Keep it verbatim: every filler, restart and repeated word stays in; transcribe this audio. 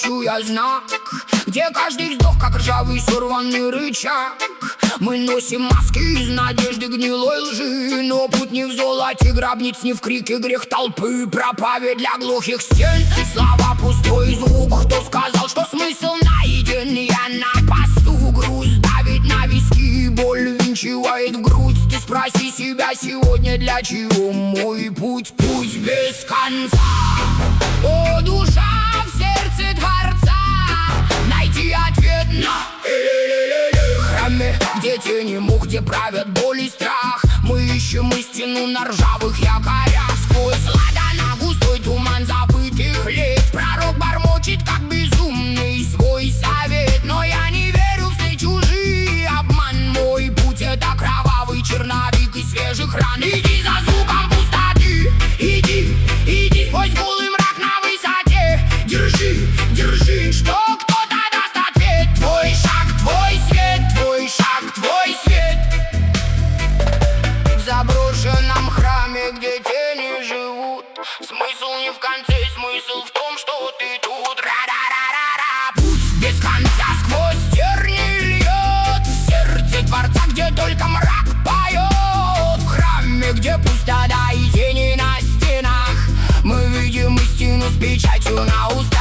ищу я знак, где каждый вздох, как ржавый сорванный рычаг. Мы носим маски из надежды гнилой лжи, но путь не в золоте гробниц, не в крике грех толпы. Проповедь для глухих стен, слова пустой звук. Кто сказал, что смысл найден? Я на посту. Груз давит на виски, боль винчивает в грудь. Ты спроси себя сегодня, для чего мой путь? Путь без конца. О, душа в сердце Творца, найти ответ на храме, где тени мух, где правят боль и страх. Мы ищем истину на ржавых якорях. Сквозь ладана густой туман забытых лет пророк бормочет, как безумный, свой совет. Но я не верю в все чужие обман. Мой путь — это кровавый черновик из свежих ран. Иди за звуком пустоты, иди, иди сквозь гулы мрак на высоте. Держи, держи, что кто-то даст ответ. Твой шаг, твой свет, твой шаг, твой свет. В заброшенном храме, где тени живут, смысл не в конце, смысл в том, что ты тут. Ра-ра-ра-ра-ра. Путь без конца сквозь тернии льет, в сердце Творца, где только мрак поет. В храме, где пустота и тени на стенах, мы видим истину с печатью на устах.